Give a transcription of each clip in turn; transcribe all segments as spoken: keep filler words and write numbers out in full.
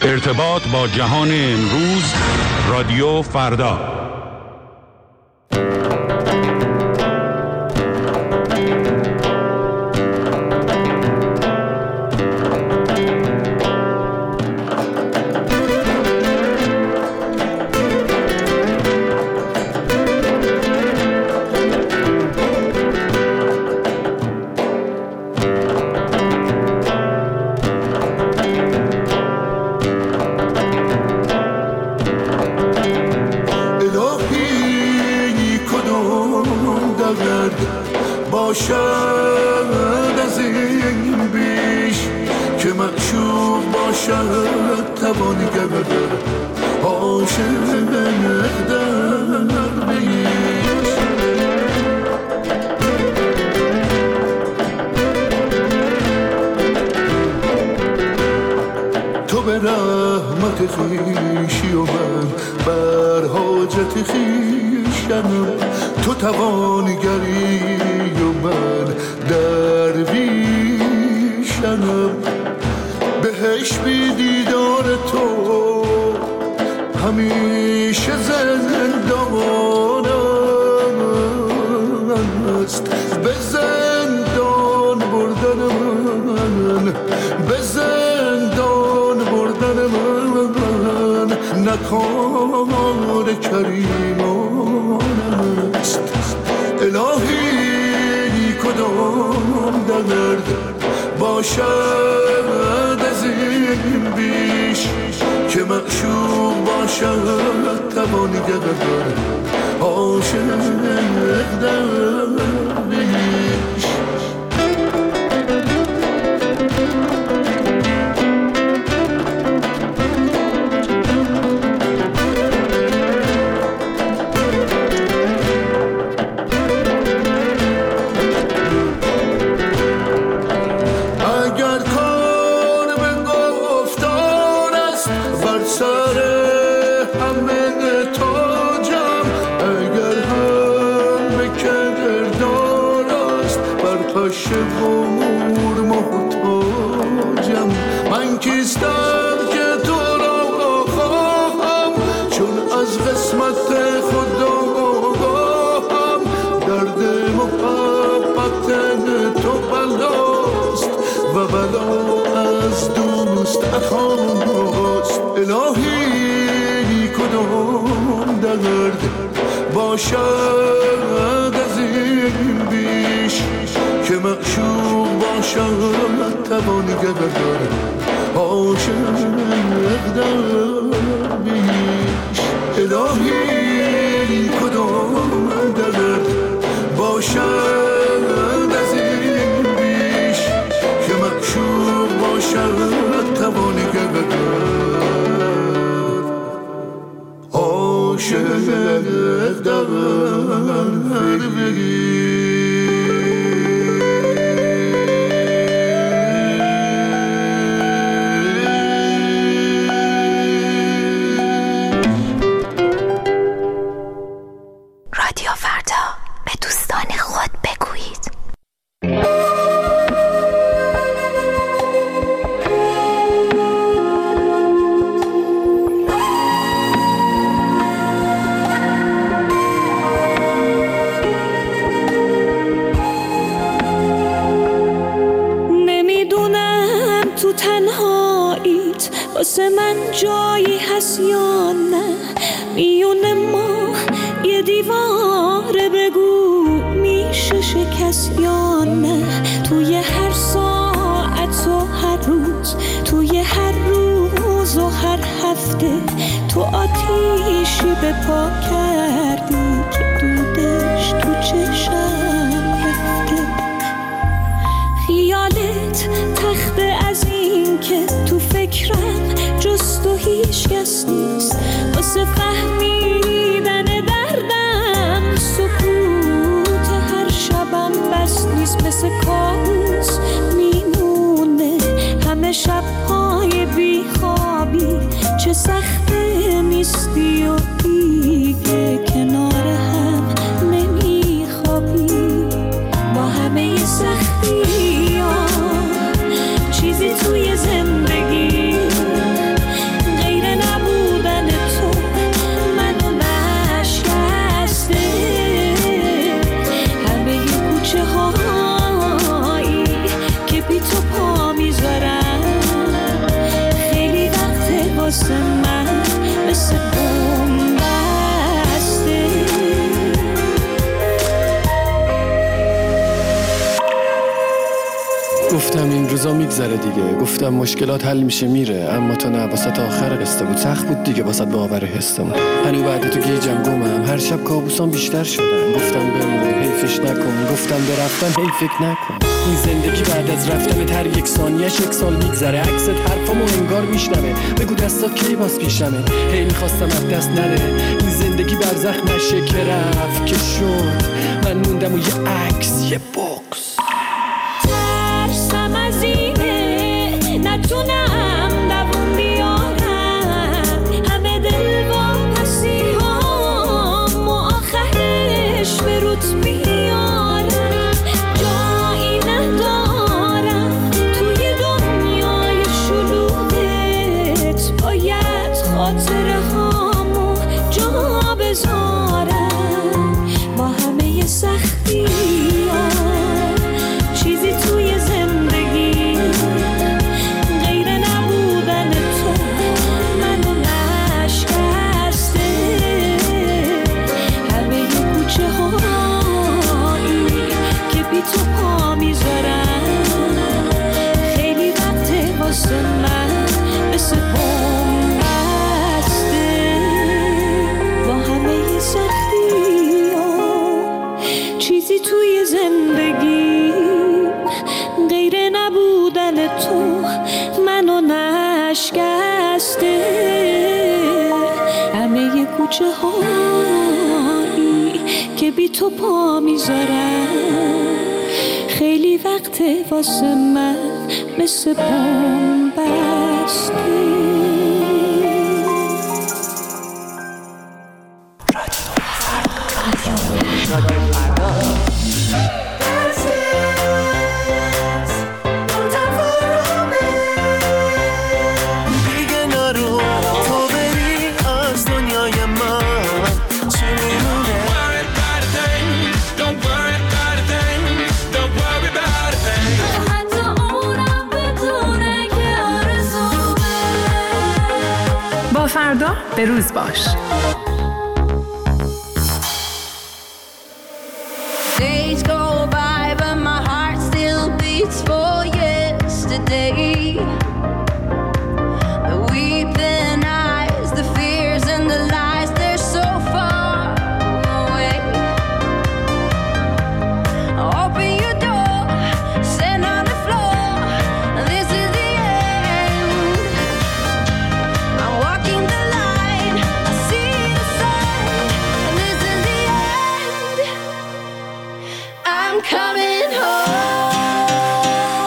ارتباط با جهان امروز، رادیو فردا. چیزی توی زندگی روزا میگذره دیگه، گفتم مشکلات حل میشه میره، اما تو نه، واسه تا آخر قصه بود، سخت بود دیگه واسه باور حسمون. هنو بعد تو گیجم گمم، هر شب کابوسام بیشتر شدن، گفتم بمون حیفش نکن، گفتم برفتن هی فکر نکن. این زندگی بعد از رفتن هر یک ثانیه‌اش یک سال میگذره، عکست حرفامو انگار میشنوه، بگو دستات کی باز پیشمه، هی میخواستم از دست نره، این زندگی برزخ نشه که رفت که شد، من موندم و یه عکس یه بوکس. ترسم از اینه نتونم دوون بیارم، همه دل واپسی هم و آخرش به روت بیارم، جایی ندارم توی دنیای شلوغت، باید خاطره هامو جا بذارم با همه سختی ها. چیزی توی زندگی غیر نبودن تو منو نشکسته، همه کوچه هایی که بی تو پا میذارم، خیلی وقته واسه من مثل پام بسته با همه سختی ها. چیزی توی زندگی غیر نبودن تو منو نشکسته، همه کوچه هایی که بی تو پا میذارم، خیلی وقته واسه من مثل پام بسته. فردا به روز باش. Days go by but my heart still beats for yesterday. The weeping eyes, the fears and the lies, they're so far away. Open your door, stand on the floor, this is the end. I'm walking the line, I see the sign, and this is the end. I'm coming home.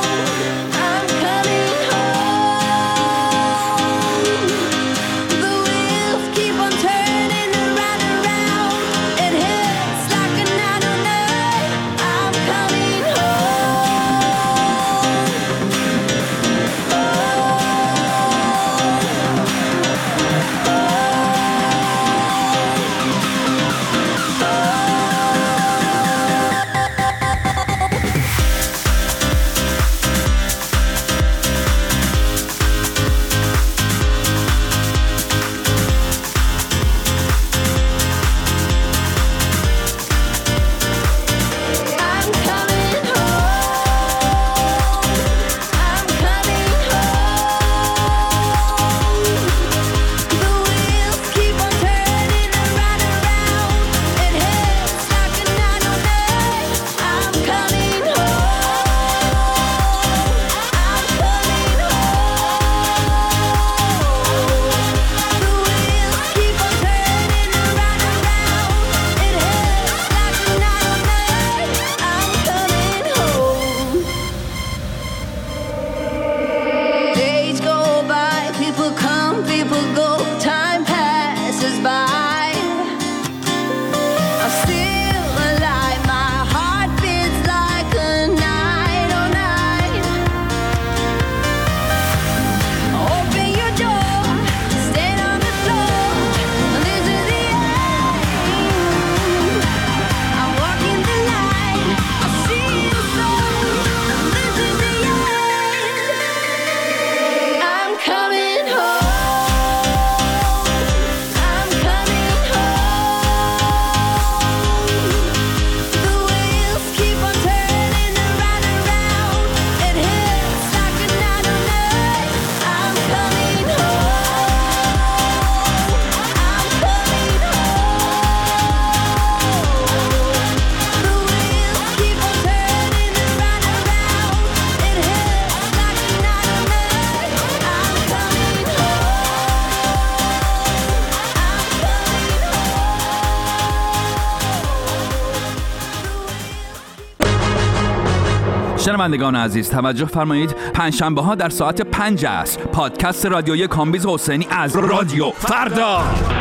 شنوندگان عزیز توجه فرمایید، پنجشنبه ها در ساعت پنج است پادکست رادیویی کامبیز حسینی از رادیو فردا.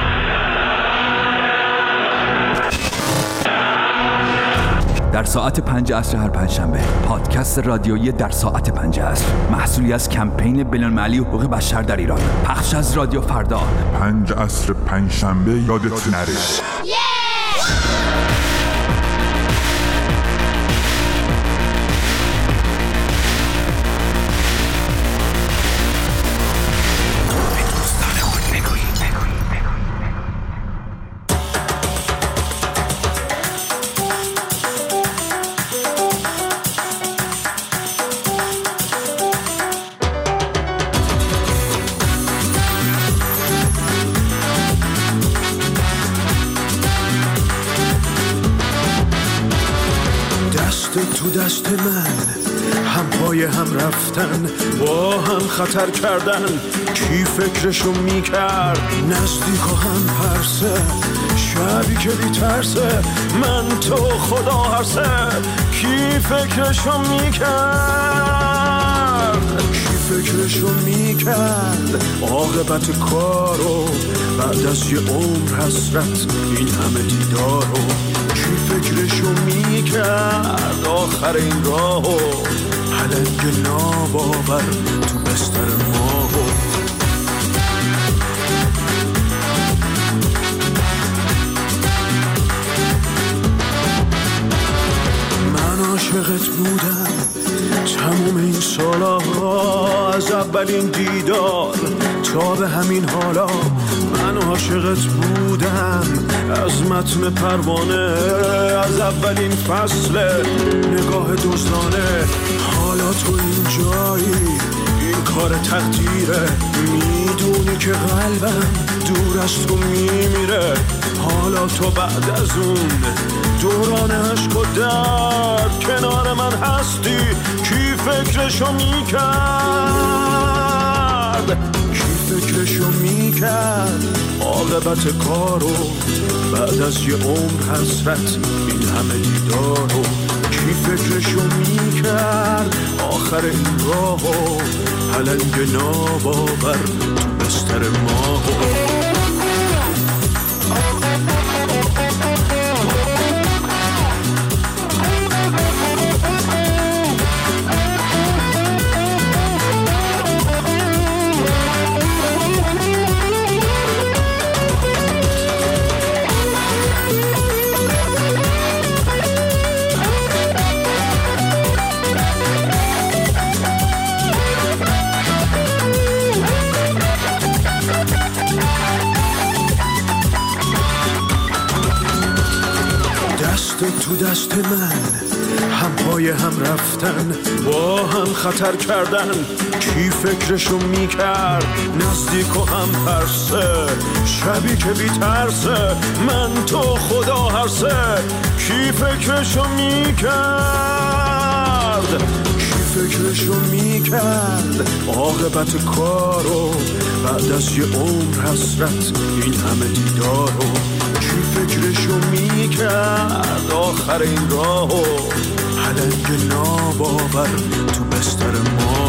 در ساعت پنج عصر هر پنجشنبه پادکست رادیویی در ساعت پنج عصر، محصولی از کمپین بین‌المللی حقوق بشر در ایران، پخش از رادیو فردا. پنج عصر پنجشنبه یادت نره. تو دست من هم پای هم رفتن، با هم خطر کردن، کی فکرشو میکرد؟ نزدیک و هم پرسه، شبی که بی ترسه، من تو خدا هرسه، کی فکرشو میکرد؟ کی فکرشو میکرد؟ عاقبت کارو بعد از یه عمر حسرت، این همه دیدارو کی فکرشو میکرد؟ آخر این راهو پلنگ ناباور تو بستر ماهو. من عاشقت بودم تموم این سالا، از اولین دیدار تا به همین حالا. من عاشقت بودم از متن پروانه، از اولین فصل نگاه دزدانه. حالا تو این جایی، این کار تقدیره، میدونی که قلبم دور از تو میمیره. حالا تو بعد از اون دوران عشق و درد کنار من هستی، کی فکرشو میکرد؟ کی فکرشو میکرد؟ عاقبت کارو بعد از یه عمر حسرت، این همه دیدارو کی فکرشو میکرد؟ آخر این راهو پلنگ ناباور تو بستر ماهو. تو دست من هم پای هم رفتن، با هم خطر کردن، کی فکرشو میکرد؟ نزدیک و هم پرسه، شبی که بی ترسه، من تو خدا هرسه، کی فکرشو میکرد؟ کی فکرشو میکرد؟ عاقبت کارو بعد از یه عمر حسرت، این همه دیدارو کی فکرشو میکرد؟ آخر این راهو پلنگ ناباور تو بستر ما.